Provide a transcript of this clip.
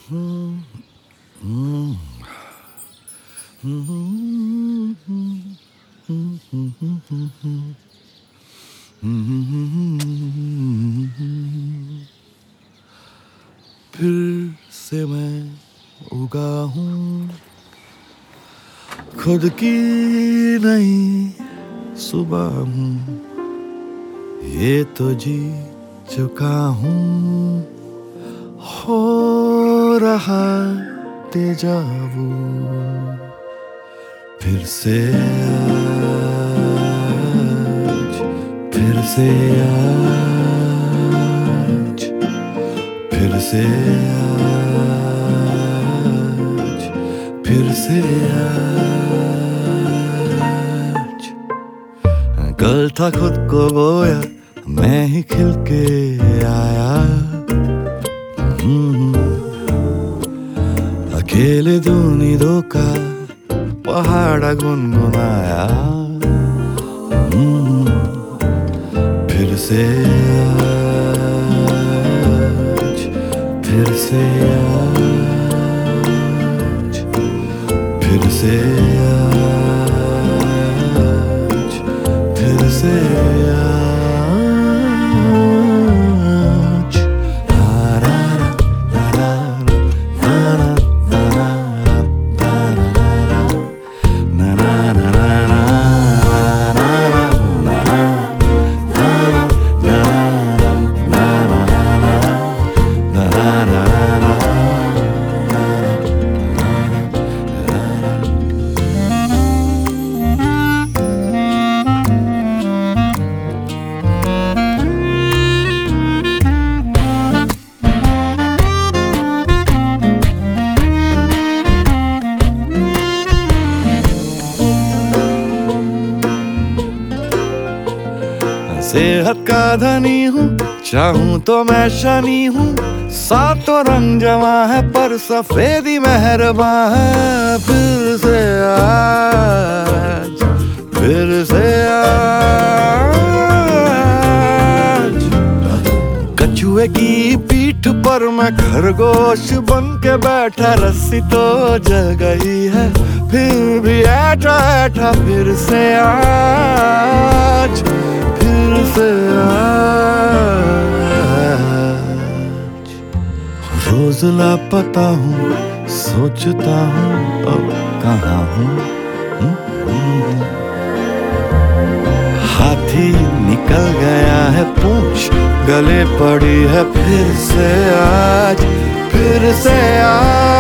फिर से मैं उगा हूँ, खुद की नई सुबह हूँ, ये तो जी चुका हूँ, हो रहा तेजाबू। फिर से आज, फिर से आज, फिर से आज, फिर से आज। कल था खुद को गोया, मैं ही खिल के आया। अकेले दूनी दो का पहाड़ा गुनगुनाया। फिर से आज, फिर से आज, फिर से आज, फिर से आज। सेहत का धनी हूँ, चाहूं तो मैं शनि हूँ। सातों रंग जमा है पर सफेदी मेहरबान है। फिर से आज, फिर से आज। कछुए की पीठ पर मैं खरगोश बन के बैठा, रस्सी तो जल गई है फिर भी ऐठा ऐठा। फिर से आज, फिर से आज। रोज लापता हूँ, सोचता हूँ अब कहाँ हूँ। हाथी निकल गया है, पूंछ गले पड़ी है। फिर से आज, फिर से आज।